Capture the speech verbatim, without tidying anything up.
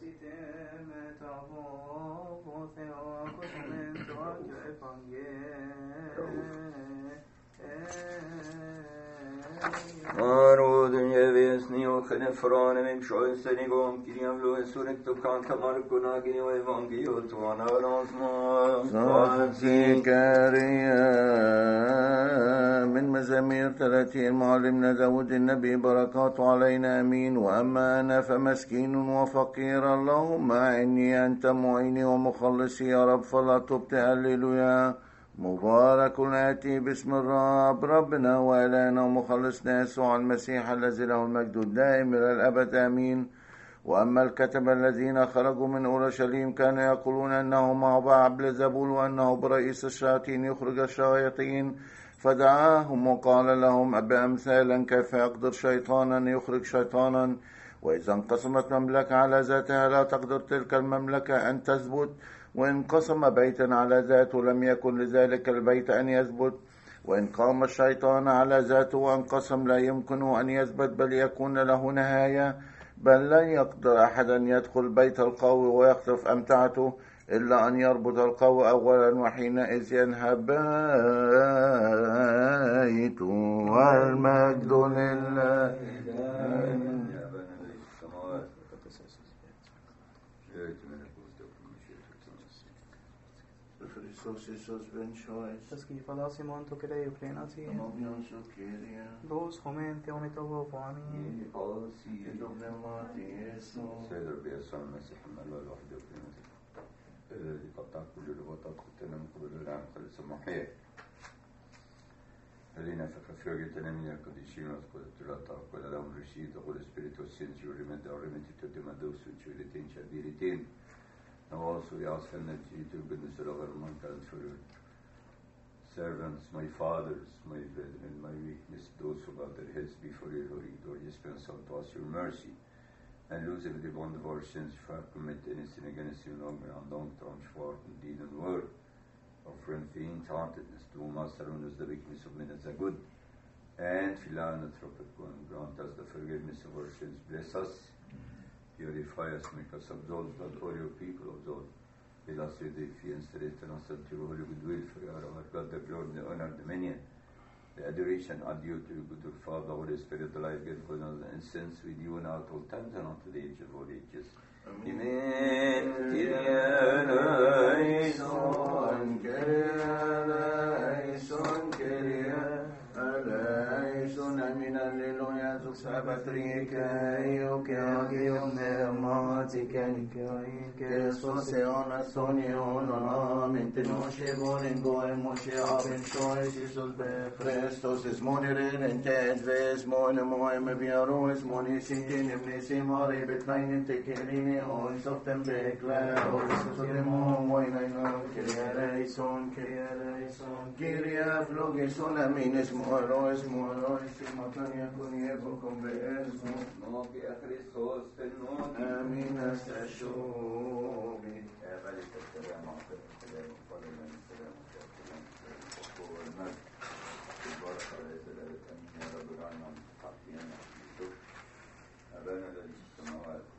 Narodun jevisni och genefrane med msjösen igång kiriam loesunek to kanta markunagini och evangeliot och anarasma زكريا من مزامير ثلاثين معلمنا داود النبي بركاته علينا أمين. وأما أنا فمسكين وفقير اللهم إني أنت معيني ومخلصي يا رب فلا تبطئ. هللويا. مبارك آتي باسم الرب ربنا وإلهنا ومخلصنا يسوع المسيح الذي له المجد الدائم إلى الأبد آمين. وأما الكتبة الذين خرجوا من أورشليم كانوا يقولون أنه مع بلزبول وأنه برئيس الشياطين يخرج الشياطين، فدعاهم وقال لهم بأمثالا كيف يقدر شيطانا يخرج شيطانا، وإذا انقسمت مملكة على ذاتها لا تقدر تلك المملكة أن تثبت، وإن انقسم بيتا على ذاته لم يكن لذلك البيت أن يثبت، وإن قام الشيطان على ذاته وانقسم لا يمكن أن يثبت بل يكون له نهاية. بل لن يقدر أحد أن يدخل بيت القوي ويخطف أمتعته إلا أن يربط القوي أولا، وحينئذ ينهب بيت والمجد لله. Taski falasi monto kerei ukrenasi. Dos homente onitovo fami. سيد ربي يسوع المسيح الملوى الوحيد الذي قطع كل الرباطات كنتنا من قبل العام خلص محيا الذين فكفروا من القديسين وذكرت لا تقول لهم رشيد وقل سبيريتو سينتي ورمد ورمد تدمدوس وتشولتين شبيرتين نواصل يعصر نتيجة goodness of our mankind for your servants, my fathers, my brethren, my weakness, those who bow their heads before your holy door, dispense unto us your mercy, and lose every bond of our sins, if I commit any sin against you, longer and long term, short in deed and word, of faint-heartedness, do us around us the weakness of men as a good, and philanthropic one, grant us the forgiveness of our sins, bless us, purify us, make us absolve, that all your people absolve. Fill us with the fear and strengthen us unto your holy goodwill, for you are our God, the glory, the honor, the dominion, the adoration are due to you, good Father, Holy Spirit, the life, give God, and sense with you now at all times and unto the age of all ages. Amen. Amen. Alleluia, tu sabatrika, io che agio me amatiken, che soseona sonio non mente no che volen goe moshe aben shoy Jesus be Christos is moniren and ted ves mon moe me biaro is moni sintin ne simare betnain te kerine on softem be kla o sodemo moi na no keriere son keriere son keria floge son amines moro es moro es matania con evo con beso no que a Christos en no amin astashobi evali te teremo te teremo fallen teremo teremo البركة ليس لك أن يرى برعنا حقينا أبانا الذي في السماوات